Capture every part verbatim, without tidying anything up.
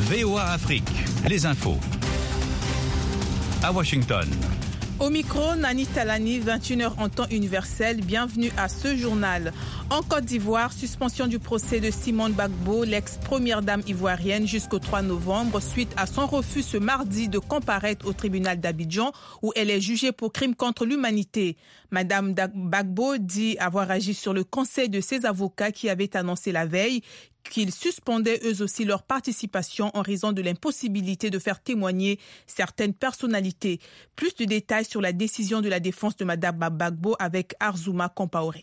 V O A Afrique, les infos. À Washington. Au micro, Nani Talani, vingt et une heures en temps universel. Bienvenue à ce journal. En Côte d'Ivoire, suspension du procès de Simone Gbagbo, l'ex-première dame ivoirienne, jusqu'au trois novembre, suite à son refus ce mardi de comparaître au tribunal d'Abidjan, où elle est jugée pour crime contre l'humanité. Madame Gbagbo dit avoir agi sur le conseil de ses avocats qui avaient annoncé la veille qu'ils suspendaient eux aussi leur participation en raison de l'impossibilité de faire témoigner certaines personnalités. Plus de détails sur la décision de la défense de Madame Gbagbo avec Arzouma Compaoré.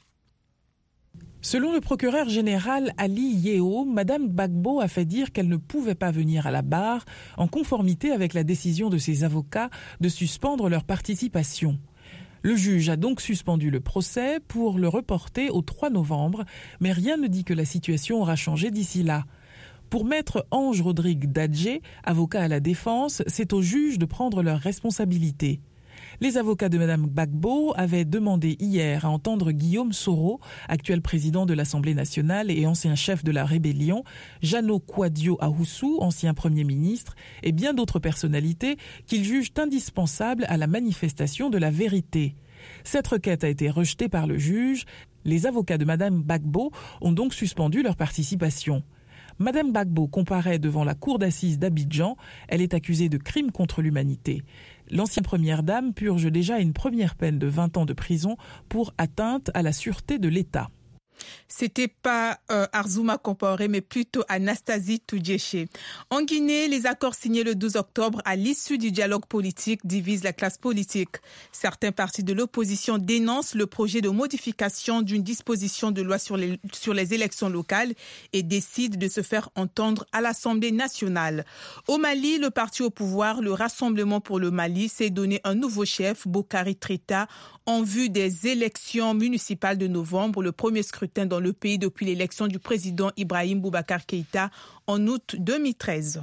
Selon le procureur général Ali Yeo, Madame Gbagbo a fait dire qu'elle ne pouvait pas venir à la barre en conformité avec la décision de ses avocats de suspendre leur participation. Le juge a donc suspendu le procès pour le reporter au trois novembre, mais rien ne dit que la situation aura changé d'ici là. Pour maître Ange Rodrigue Dadje, avocat à la défense, c'est au juge de prendre leurs responsabilités. Les avocats de Madame Gbagbo avaient demandé hier à entendre Guillaume Soro, actuel président de l'Assemblée nationale et ancien chef de la rébellion, Jeannot Kouadio Ahoussou, ancien Premier ministre, et bien d'autres personnalités qu'ils jugent indispensables à la manifestation de la vérité. Cette requête a été rejetée par le juge. Les avocats de Madame Gbagbo ont donc suspendu leur participation. Madame Gbagbo comparaît devant la cour d'assises d'Abidjan. Elle est accusée de crimes contre l'humanité. L'ancienne première dame purge déjà une première peine de vingt ans de prison pour atteinte à la sûreté de l'État. C'était pas euh, Arzouma Compaoré, mais plutôt Anastasie Toudjeché. En Guinée, les accords signés le douze octobre à l'issue du dialogue politique divisent la classe politique. Certains partis de l'opposition dénoncent le projet de modification d'une disposition de loi sur les, sur les élections locales et décident de se faire entendre à l'Assemblée nationale. Au Mali, le parti au pouvoir, le Rassemblement pour le Mali, s'est donné un nouveau chef, Bokari Trita, en vue des élections municipales de novembre, le premier scrutin dans le pays depuis l'élection du président Ibrahim Boubacar Keïta en août deux mille treize.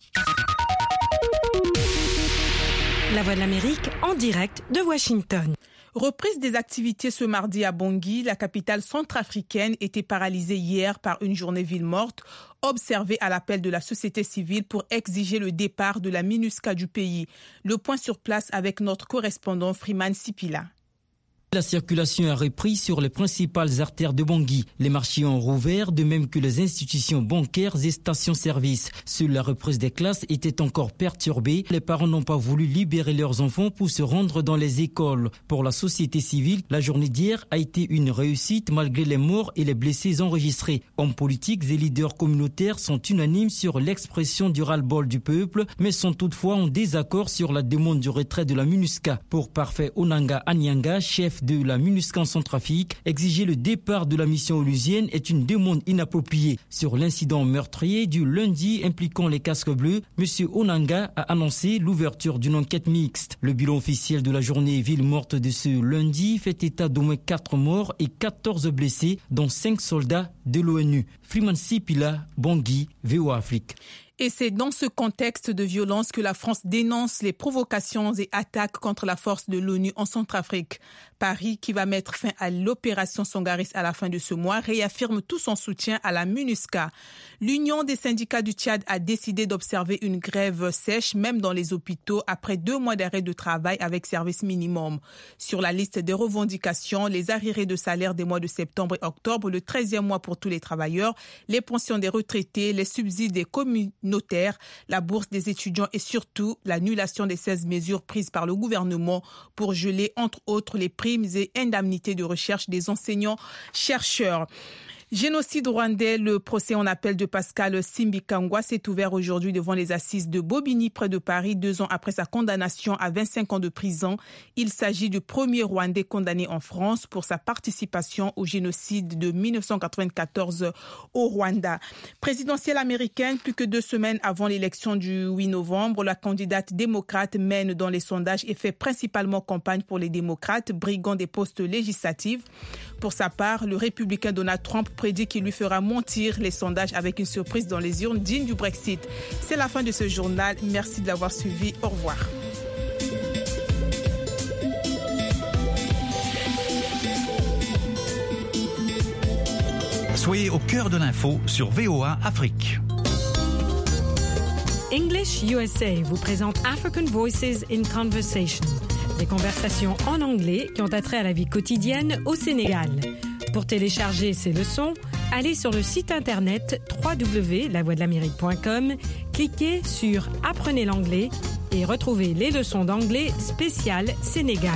La Voix de l'Amérique en direct de Washington. Reprise des activités ce mardi à Bangui, la capitale centrafricaine était paralysée hier par une journée ville morte, observée à l'appel de la société civile pour exiger le départ de la MINUSCA du pays. Le point sur place avec notre correspondant Freeman Sipila. La circulation a repris sur les principales artères de Bangui. Les marchés ont rouvert, de même que les institutions bancaires et stations-service. Seule la reprise des classes était encore perturbée. Les parents n'ont pas voulu libérer leurs enfants pour se rendre dans les écoles. Pour la société civile, la journée d'hier a été une réussite malgré les morts et les blessés enregistrés. Hommes politiques et leaders communautaires sont unanimes sur l'expression du ras-le-bol du peuple, mais sont toutefois en désaccord sur la demande du retrait de la MINUSCA. Pour Parfait Onanga Anyanga, chef de la MINUSCA en Centrafrique, exiger le départ de la mission onusienne est une demande inappropriée. Sur l'incident meurtrier du lundi impliquant les casques bleus, M. Onanga a annoncé l'ouverture d'une enquête mixte. Le bilan officiel de la journée ville morte de ce lundi fait état d'au moins quatre morts et quatorze blessés, dont cinq soldats de l'ONU. Freeman Sipila, Bangui, V O A Afrique. Et c'est dans ce contexte de violence que la France dénonce les provocations et attaques contre la force de l'ONU en Centrafrique. Paris, qui va mettre fin à l'opération Sangaris à la fin de ce mois, réaffirme tout son soutien à la MINUSCA. L'Union des syndicats du Tchad a décidé d'observer une grève sèche, même dans les hôpitaux, après deux mois d'arrêt de travail avec service minimum. Sur la liste des revendications, les arriérés de salaire des mois de septembre et octobre, le treizième mois pour tous les travailleurs, les pensions des retraités, les subsides des communautaires, la bourse des étudiants et surtout l'annulation des seize mesures prises par le gouvernement pour geler, entre autres, les primes et indemnités de recherche des enseignants-chercheurs. Génocide rwandais, le procès en appel de Pascal Simbikangwa s'est ouvert aujourd'hui devant les assises de Bobigny près de Paris, deux ans après sa condamnation à vingt-cinq ans de prison. Il s'agit du premier Rwandais condamné en France pour sa participation au génocide de dix-neuf cent quatre-vingt-quatorze au Rwanda. Présidentielle américaine, plus que deux semaines avant l'élection du huit novembre, la candidate démocrate mène dans les sondages et fait principalement campagne pour les démocrates, briguant des postes législatifs. Pour sa part, le républicain Donald Trump prédit qu'il lui fera mentir les sondages avec une surprise dans les urnes dignes du Brexit. C'est la fin de ce journal. Merci de l'avoir suivi. Au revoir. Soyez au cœur de l'info sur V O A Afrique. English U S A vous présente African Voices in Conversation, des conversations en anglais qui ont attrait à la vie quotidienne au Sénégal. Pour télécharger ces leçons, allez sur le site internet w w w point la voix de l'amérique point com, cliquez sur Apprenez l'anglais et retrouvez les leçons d'anglais spéciales Sénégal.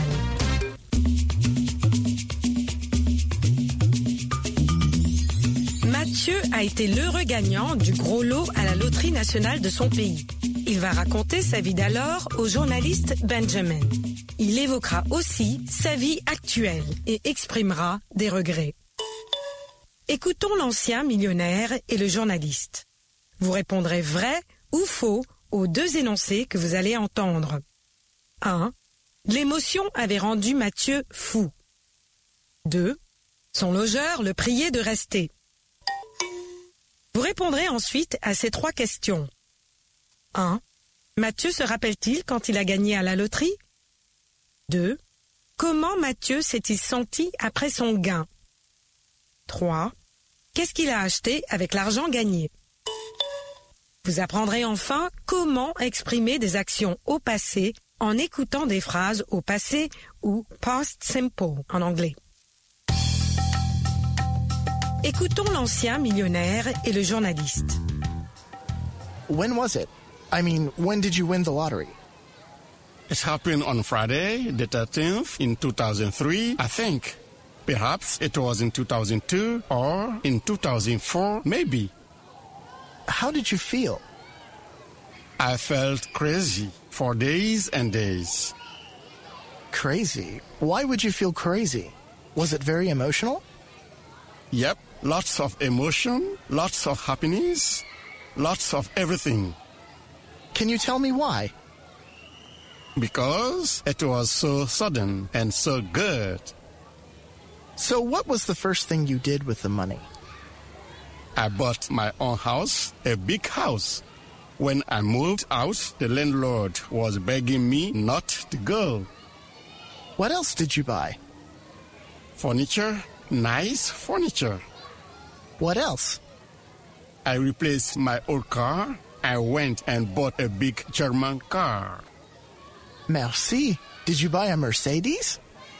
Mathieu a été l'heureux gagnant du gros lot à la loterie nationale de son pays. Il va raconter sa vie d'alors au journaliste Benjamin. Il évoquera aussi sa vie actuelle et exprimera des regrets. Écoutons l'ancien millionnaire et le journaliste. Vous répondrez vrai ou faux aux deux énoncés que vous allez entendre. un. L'émotion avait rendu Mathieu fou. deux. Son logeur le priait de rester. Vous répondrez ensuite à ces trois questions. un. Mathieu se rappelle-t-il quand il a gagné à la loterie? deux. Comment Mathieu s'est-il senti après son gain? trois. Qu'est-ce qu'il a acheté avec l'argent gagné? Vous apprendrez enfin comment exprimer des actions au passé en écoutant des phrases au passé ou past simple en anglais. Écoutons l'ancien millionnaire et le journaliste. When was it? I mean, when did you win the lottery? It happened on Friday, the thirteenth, in two thousand three, I think. Perhaps it was in two thousand two or in two thousand four, maybe. How did you feel? I felt crazy for days and days. Crazy? Why would you feel crazy? Was it very emotional? Yep, lots of emotion, lots of happiness, lots of everything. Can you tell me why? Because it was so sudden and so good. So what was the first thing you did with the money? I bought my own house, a big house. When I moved out, the landlord was begging me not to go. What else did you buy? Furniture, nice furniture. What else? I replaced my old car. I went and bought a big German car. Merci. Did you buy a Mercedes?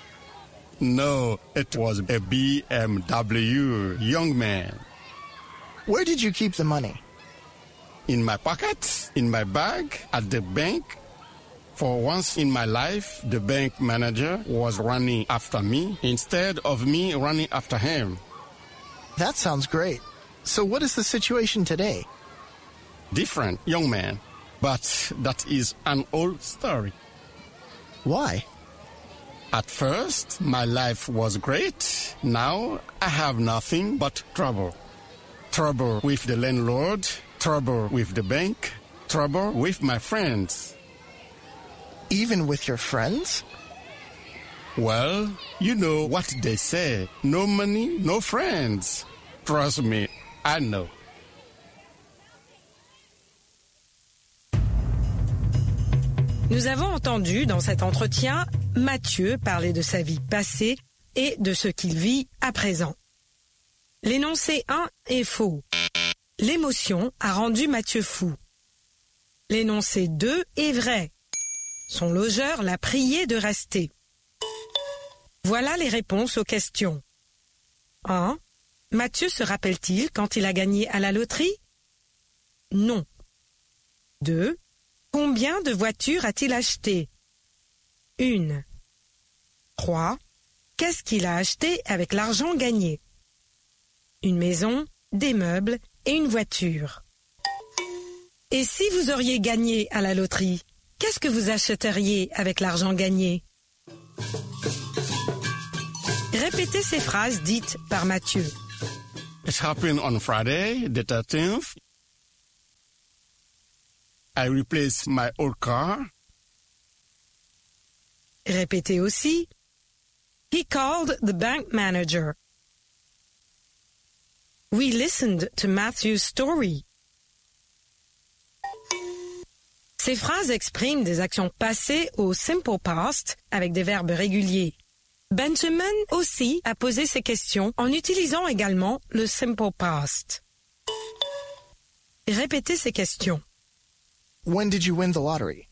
No, it was a B M W, young man. Where did you keep the money? In my pocket, in my bag, at the bank. For once in my life, the bank manager was running after me instead of me running after him. That sounds great. So what is the situation today? Different, young man. But that is an old story. Why? At first, my life was great. Now, I have nothing but trouble. Trouble with the landlord, trouble with the bank, trouble with my friends. Even with your friends? Well, you know what they say. No money, no friends. Trust me, I know. Nous avons entendu dans cet entretien Mathieu parler de sa vie passée et de ce qu'il vit à présent. L'énoncé un est faux. L'émotion a rendu Mathieu fou. L'énoncé deux est vrai. Son logeur l'a prié de rester. Voilà les réponses aux questions. un. Mathieu se rappelle-t-il quand il a gagné à la loterie? Non. deux. Combien de voitures a-t-il acheté? Une. trois. Qu'est-ce qu'il a acheté avec l'argent gagné? Une maison, des meubles et une voiture. Et si vous auriez gagné à la loterie, qu'est-ce que vous achèteriez avec l'argent gagné? Répétez ces phrases dites par Mathieu. It happened on Friday, the thirteenth. I replaced my old car. Répétez aussi. He called the bank manager. We listened to Matthew's story. Ces phrases expriment des actions passées au simple past avec des verbes réguliers. Benjamin aussi a posé ces questions en utilisant également le simple past. Répétez ces questions. When did you win the lottery?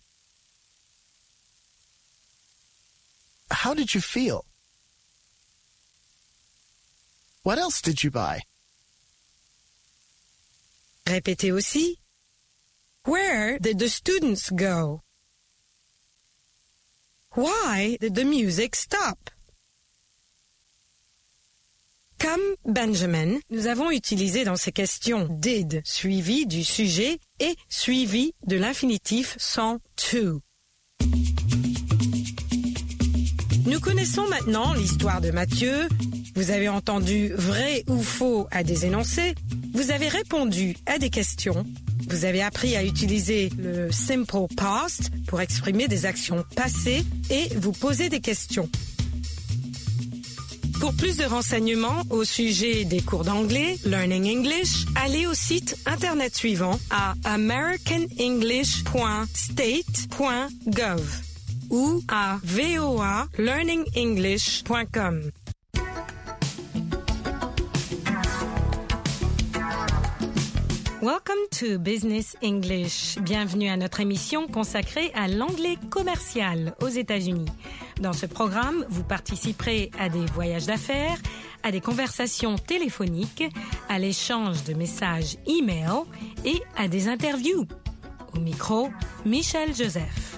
How did you feel? What else did you buy? Répétez aussi. Where did the students go? Why did the music stop? Comme Benjamin, nous avons utilisé dans ces questions did suivi du sujet et suivi de l'infinitif sans to. Nous connaissons maintenant l'histoire de Mathieu. Vous avez entendu vrai ou faux à des énoncés. Vous avez répondu à des questions. Vous avez appris à utiliser le simple past pour exprimer des actions passées et vous poser des questions. Pour plus de renseignements au sujet des cours d'anglais, Learning English, allez au site internet suivant à american english point state point gov ou à v o a learning english point com. Welcome to Business English. Bienvenue à notre émission consacrée à l'anglais commercial aux États-Unis. Dans ce programme, vous participerez à des voyages d'affaires, à des conversations téléphoniques, à l'échange de messages e-mail et à des interviews. Au micro, Michel Joseph.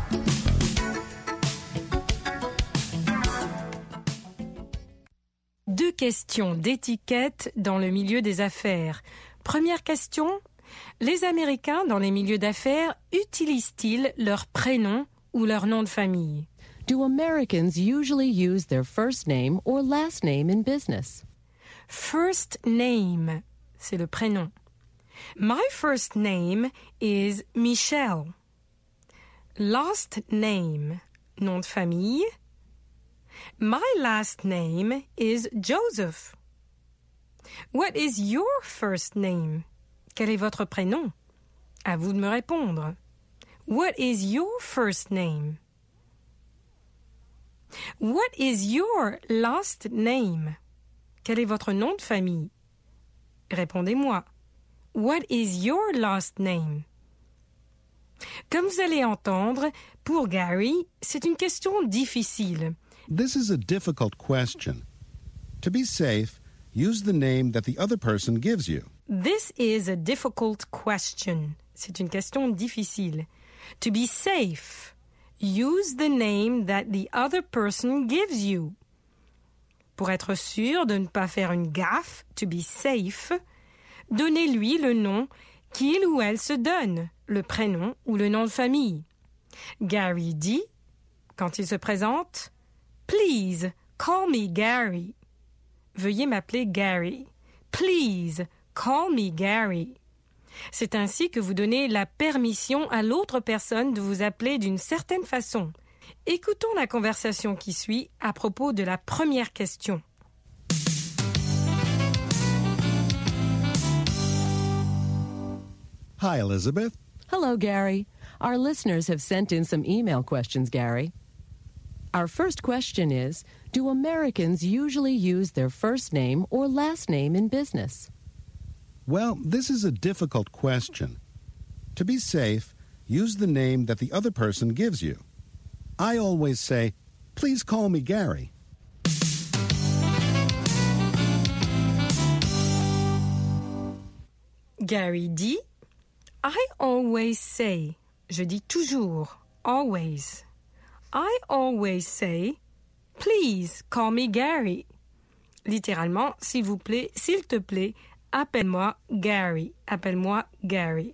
Deux questions d'étiquette dans le milieu des affaires. Première question, les Américains dans les milieux d'affaires utilisent-ils leur prénom ou leur nom de famille? Do Americans usually use their first name or last name in business? First name, c'est le prénom. My first name is Michelle. Last name, nom de famille. My last name is Joseph. What is your first name? Quel est votre prénom? À vous de me répondre. What is your first name? What is your last name? Quel est votre nom de famille? Répondez-moi. What is your last name? Comme vous allez entendre, pour Gary, c'est une question difficile. This is a difficult question. To be safe, use the name that the other person gives you. This is a difficult question. C'est une question difficile. To be safe, use the name that the other person gives you. Pour être sûr de ne pas faire une gaffe, to be safe, donnez-lui le nom qu'il ou elle se donne, le prénom ou le nom de famille. Gary dit, quand il se présente, « Please, call me Gary ». Veuillez m'appeler Gary. Please, call me Gary. C'est ainsi que vous donnez la permission à l'autre personne de vous appeler d'une certaine façon. Écoutons la conversation qui suit à propos de la première question. Hi, Elizabeth. Hello, Gary. Our listeners have sent in some email questions, Gary. Our first question is, do Americans usually use their first name or last name in business? Well, this is a difficult question. To be safe, use the name that the other person gives you. I always say, please call me Gary. Gary dit, I always say, je dis toujours, always. I always say, please call me Gary. Littéralement, s'il vous plaît, s'il te plaît, appelle-moi Gary. Appelle-moi Gary.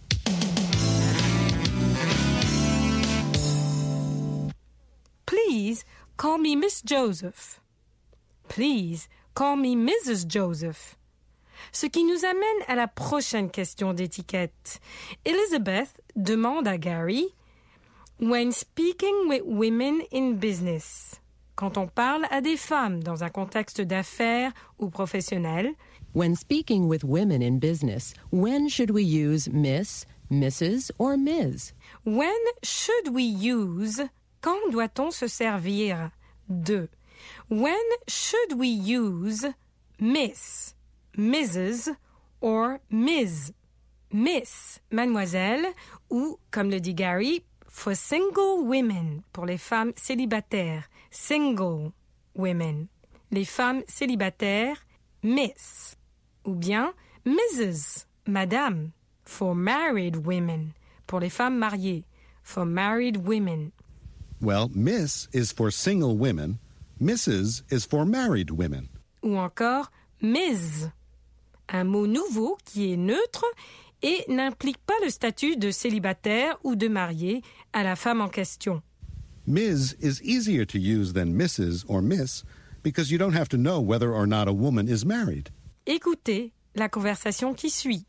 Please call me Miss Joseph. Please call me Missus Joseph. Ce qui nous amène à la prochaine question d'étiquette. Elizabeth demande à Gary, when speaking with women in business, quand on parle à des femmes dans un contexte d'affaires ou professionnel, when speaking with women in business, when should we use Miss, Missus or Miz? When should we use, quand doit-on se servir de? When should we use Miss, Missus or Miz? Miss, mademoiselle, ou, comme le dit Gary, for single women, pour les femmes célibataires. Single women. Les femmes célibataires, Miss. Ou bien Missus, madame, for married women, pour les femmes mariées. For married women. Well, Miss is for single women. Missus is for married women. Ou encore Miz, un mot nouveau qui est neutre et n'implique pas le statut de célibataire ou de marié à la femme en question. Miz is easier to use than Missus or Miss because you don't have to know whether or not a woman is married. Écoutez la conversation qui suit.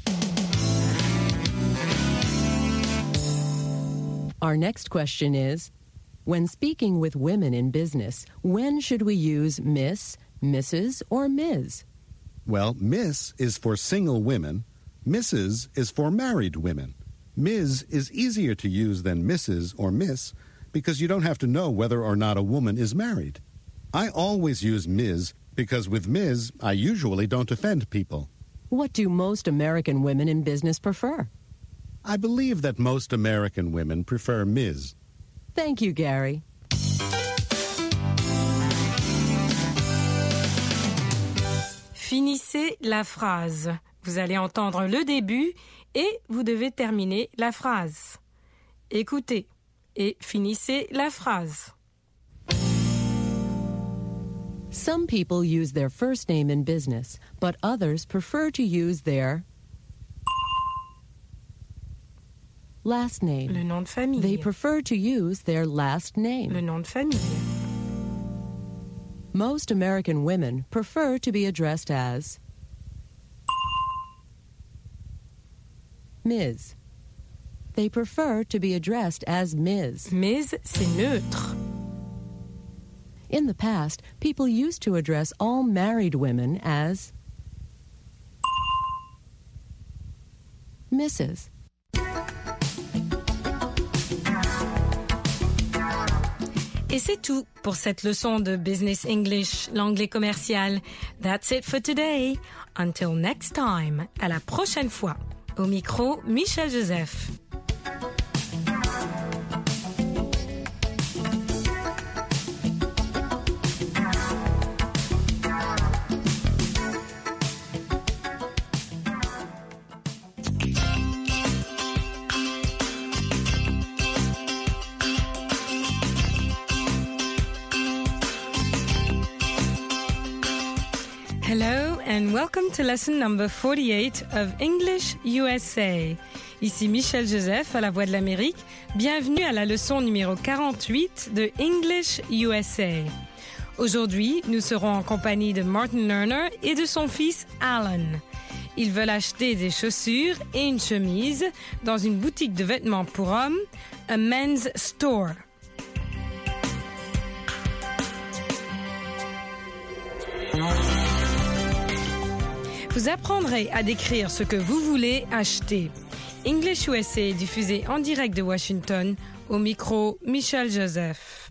Our next question is, when speaking with women in business, when should we use Miss, Missus, or Miz? Well, Miss is for single women. Missus is for married women. Miz is easier to use than Missus or Miss because you don't have to know whether or not a woman is married. I always use Miz because with Miz, I usually don't offend people. What do most American women in business prefer? I believe that most American women prefer Miz. Thank you, Gary. Finissez la phrase. Vous allez entendre le début et vous devez terminer la phrase. Écoutez et finissez la phrase. Some people use their first name in business, but others prefer to use their last name. Le nom de famille. They prefer to use their last name. Le nom de famille. Most American women prefer to be addressed as Miz. They prefer to be addressed as Miz. Miz, c'est neutre. In the past, people used to address all married women as Missus Et c'est tout pour cette leçon de Business English, l'anglais commercial. That's it for today. Until next time. À la prochaine fois. Au micro, Michel Joseph. Hello and welcome to lesson number forty-eight of English U S A. Ici Michel Joseph à la Voix de l'Amérique. Bienvenue à la leçon numéro quarante-huit de English U S A. Aujourd'hui, nous serons en compagnie de Martin Lerner et de son fils Alan. Ils veulent acheter des chaussures et une chemise dans une boutique de vêtements pour hommes, a men's store. Vous apprendrez à décrire ce que vous voulez acheter. English U S A est diffusé en direct de Washington. Au micro, Michel Joseph.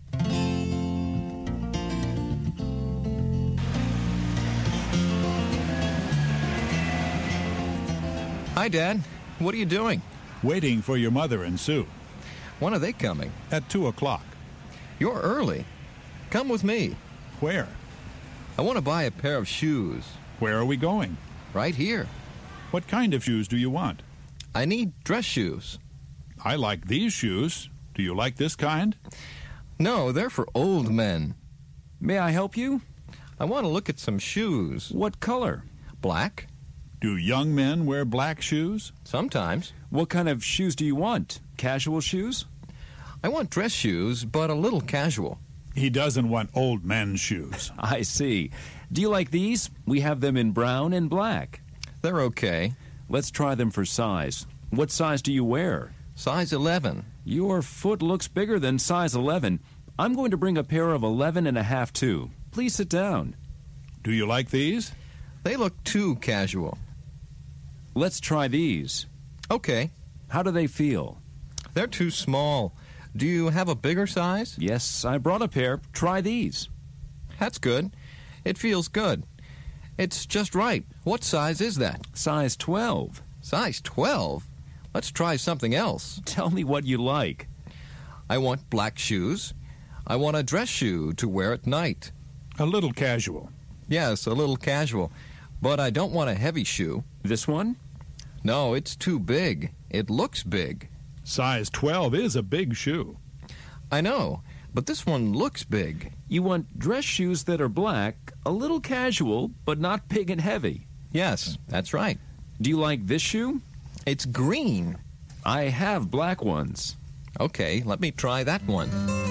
Hi, Dad. What are you doing? Waiting for your mother and Sue. When are they coming? At two o'clock. You're early. Come with me. Where? I want to buy a pair of shoes. Where are we going? Right here. What kind of shoes do you want? I need dress shoes. I like these shoes. Do you like this kind? No, they're for old men. May I help you? I want to look at some shoes. What color? Black. Do young men wear black shoes? Sometimes. What kind of shoes do you want? Casual shoes? I want dress shoes, but a little casual. He doesn't want old men's shoes. I see. Do you like these? We have them in brown and black. They're okay. Let's try them for size. What size do you wear? Size eleven. Your foot looks bigger than size eleven. I'm going to bring a pair of eleven and a half too. Please sit down. Do you like these? They look too casual. Let's try these. Okay. How do they feel? They're too small. Do you have a bigger size? Yes, I brought a pair. Try these. That's good. It feels good. It's just right. What size is that? Size twelve. Size twelve? Let's try something else. Tell me what you like. I want black shoes. I want a dress shoe to wear at night. A little casual. Yes, a little casual. But I don't want a heavy shoe. This one? No, it's too big. It looks big. Size twelve is a big shoe. I know, but this one looks big. You want dress shoes that are black, a little casual, but not big and heavy. Yes, that's right. Do you like this shoe? It's green. I have black ones. Okay, let me try that one.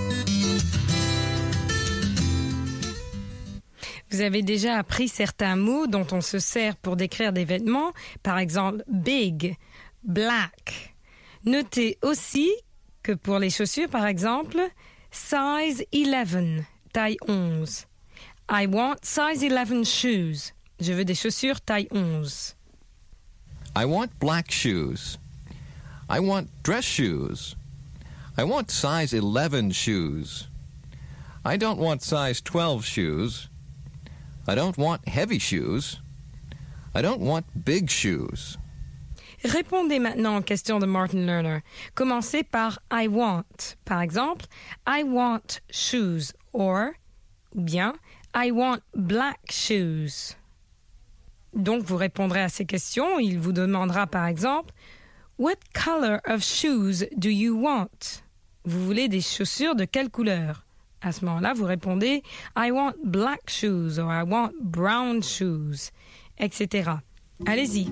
Vous avez déjà appris certains mots dont on se sert pour décrire des vêtements, par exemple big, black. Notez aussi que pour les chaussures, par exemple, size eleven, taille onze. I want size eleven shoes. Je veux des chaussures taille onze. I want black shoes. I want dress shoes. I want size eleven shoes. I don't want size twelve shoes. I don't want heavy shoes. I don't want big shoes. Répondez maintenant aux questions de Martin Lerner. Commencez par I want. Par exemple, I want shoes or, ou bien, I want black shoes. Donc, vous répondrez à ces questions. Il vous demandera par exemple, What color of shoes do you want? Vous voulez des chaussures de quelle couleur? À ce moment-là, vous répondez I want black shoes or I want brown shoes, et cetera. Allez-y.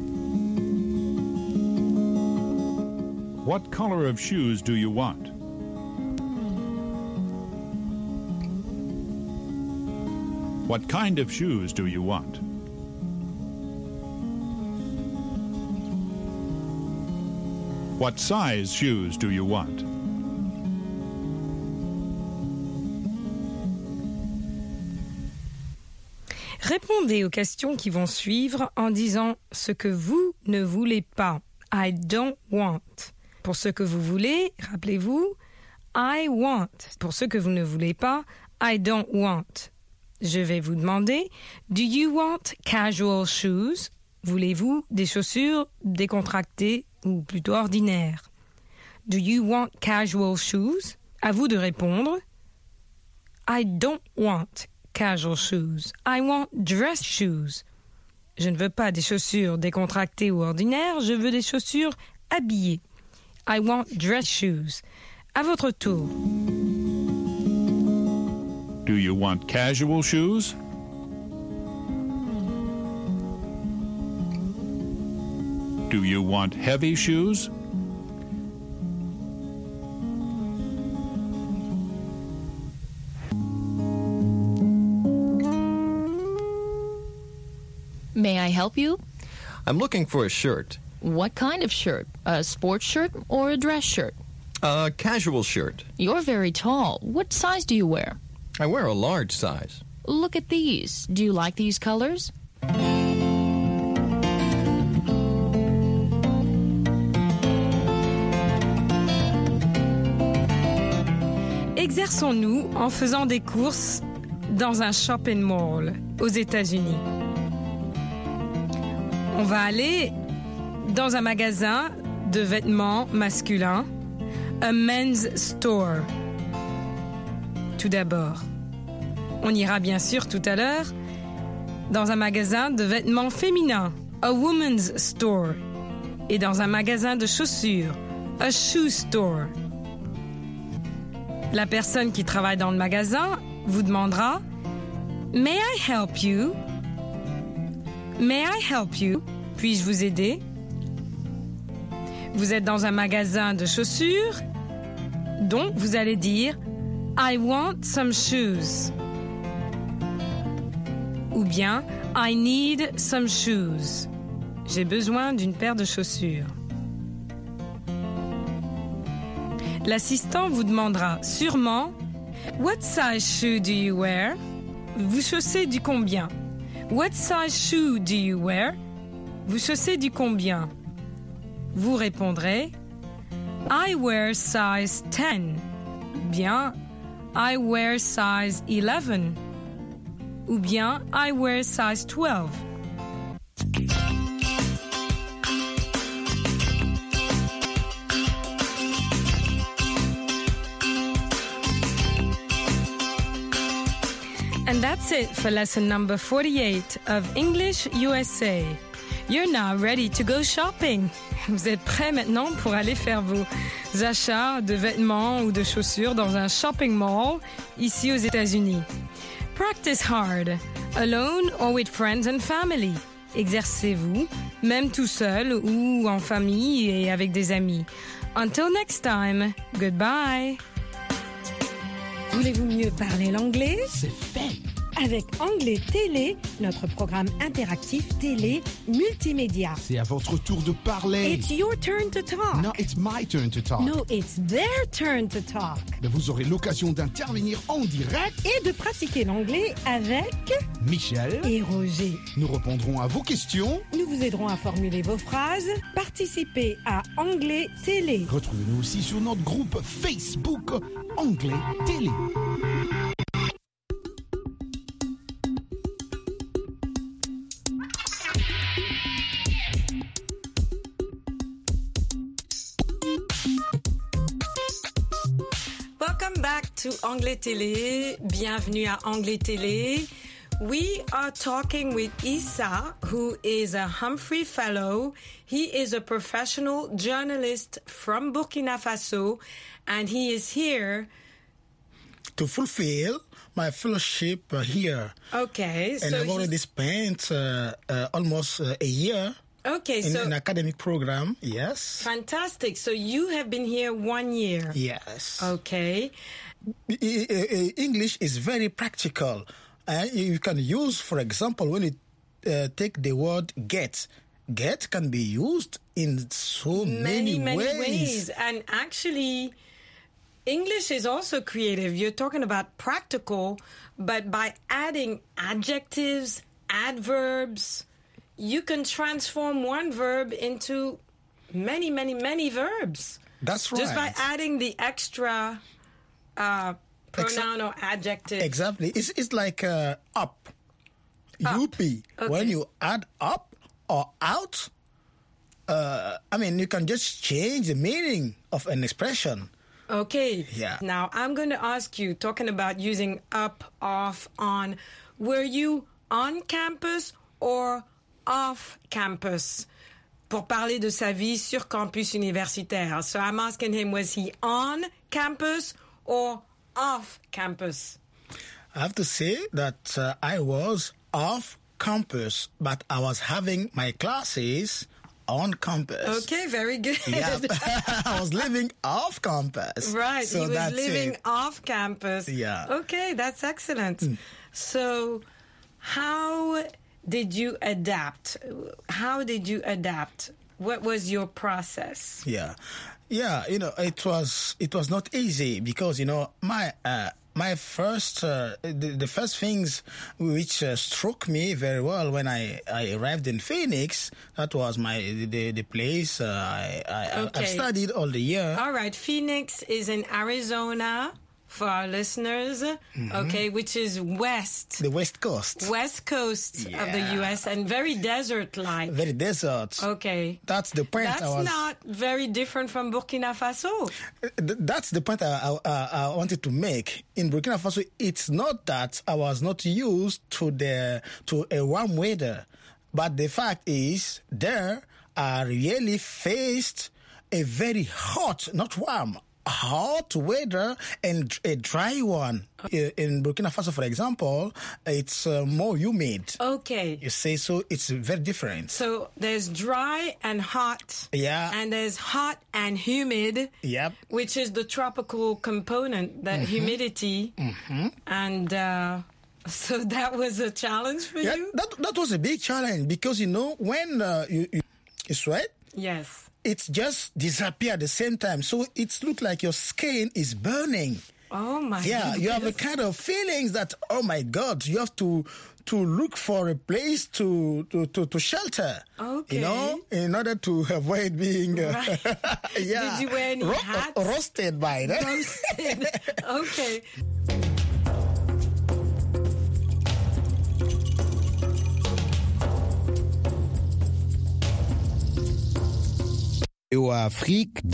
What color of shoes do you want? What kind of shoes do you want? What size shoes do you want? Répondez aux questions qui vont suivre en disant ce que vous ne voulez pas. I don't want. Pour ce que vous voulez, rappelez-vous, I want. Pour ce que vous ne voulez pas, I don't want. Je vais vous demander, do you want casual shoes? Voulez-vous des chaussures décontractées ou plutôt ordinaires? Do you want casual shoes? À vous de répondre, I don't want casual shoes. I want dress shoes. Je ne veux pas des chaussures décontractées ou ordinaires, je veux des chaussures habillées. I want dress shoes. À votre tour. Do you want casual shoes? Do you want heavy shoes? May I help you? I'm looking for a shirt. What kind of shirt? A sports shirt or a dress shirt? A casual shirt. You're very tall. What size do you wear? I wear a large size. Look at these. Do you like these colors? Exerçons-nous en faisant des courses dans un shopping mall aux États-Unis. On va aller dans un magasin de vêtements masculins, a men's store. Tout d'abord, on ira bien sûr tout à l'heure dans un magasin de vêtements féminins, a woman's store, et dans un magasin de chaussures, a shoe store. La personne qui travaille dans le magasin vous demandera « May I help you? May I help you? Puis-je vous aider? » Vous êtes dans un magasin de chaussures, donc vous allez dire « I want some shoes » ou bien « I need some shoes ». J'ai besoin d'une paire de chaussures. L'assistant vous demandera sûrement « What size shoe do you wear? » Vous chaussez du combien? What size shoe do you wear? Vous chaussez du combien? Vous répondrez I wear size ten. Bien, I wear size eleven. Ou bien, I wear size twelve. And that's it for lesson number forty-eight of English U S A. You're now ready to go shopping. Vous êtes prêts maintenant pour aller faire vos achats de vêtements ou de chaussures dans un shopping mall ici aux États-Unis. Practice hard, alone or with friends and family. Exercez-vous, même tout seul ou en famille et avec des amis. Until next time, goodbye. Voulez-vous mieux parler l'anglais? C'est fait. Avec Anglais Télé, notre programme interactif télé multimédia. C'est à votre tour de parler. It's your turn to talk. No, it's my turn to talk. No, it's their turn to talk. Mais vous aurez l'occasion d'intervenir en direct et de pratiquer l'anglais avec Michel et Roger. Nous répondrons à vos questions. Nous vous aiderons à formuler vos phrases. Participez à Anglais Télé. Retrouvez-nous aussi sur notre groupe Facebook Anglais Télé. Welcome back to Anglais Télé. Bienvenue à Anglais Télé. We are talking with Issa, who is a Humphrey Fellow. He is a professional journalist from Burkina Faso, and he is here to fulfill my fellowship uh, here. Okay. And so I've already spent uh, uh, almost uh, a year okay, in so an academic program. Yes. Fantastic. So you have been here one year. Yes. Okay. English is very practical. Uh, you can use, for example, when you uh, take the word get. Get can be used in so many, many, many ways. ways. And actually, English is also creative. You're talking about practical, but by adding adjectives, adverbs, you can transform one verb into many, many, many verbs. That's right. Just by adding the extra uh, pronoun Exa- or adjective. Exactly. It's, it's like uh, up. Up. U P. Okay. When you add up or out, uh, I mean, you can just change the meaning of an expression. Okay. Yeah. Now, I'm going to ask you, talking about using up, off, on, were you on campus or off campus? Pour parler de sa vie sur campus universitaire. So I'm asking him, was he on campus or off campus? I have to say that uh, I was off campus, but I was having my classes on campus. Okay, very good. Yeah, I was living off campus. Right, so he was that's living it. off campus. Yeah. Okay, that's excellent. Mm. So how did you adapt? How did you adapt? What was your process? Yeah. Yeah, you know, it was it was not easy because, you know, my uh, my first uh, the, the first things which uh, struck me very well when I, I arrived in Phoenix, that was my the the place uh, I I okay. I've studied all the year. All right, Phoenix is in Arizona. For our listeners, mm-hmm. okay, which is west. The west coast. West coast yeah. of the U S and very desert-like. Very desert. Okay. That's the point. That's I was, not very different from Burkina Faso. That's the point I, I, I wanted to make. In Burkina Faso, it's not that I was not used to the to a warm weather, but the fact is there I really faced a very hot, not warm, hot weather and a dry one. In Burkina Faso, for example, it's uh, more humid. Okay. You say so, it's very different. So there's dry and hot. Yeah. And there's hot and humid. Yep. Which is the tropical component, the mm-hmm. humidity. Mm-hmm. And uh, so that was a challenge for yeah, you? That, that was a big challenge because, you know, when uh, you, you, you sweat. Yes. It just disappear at the same time. So it looks like your skin is burning. Oh, my Yeah, goodness. You have a kind of feelings that, oh, my God, you have to to look for a place to to, to, to shelter. Okay. You know, in order to avoid being... Uh, right. yeah. Did you wear any Ro- hats? Roasted by that. Roasted. Okay. Afrique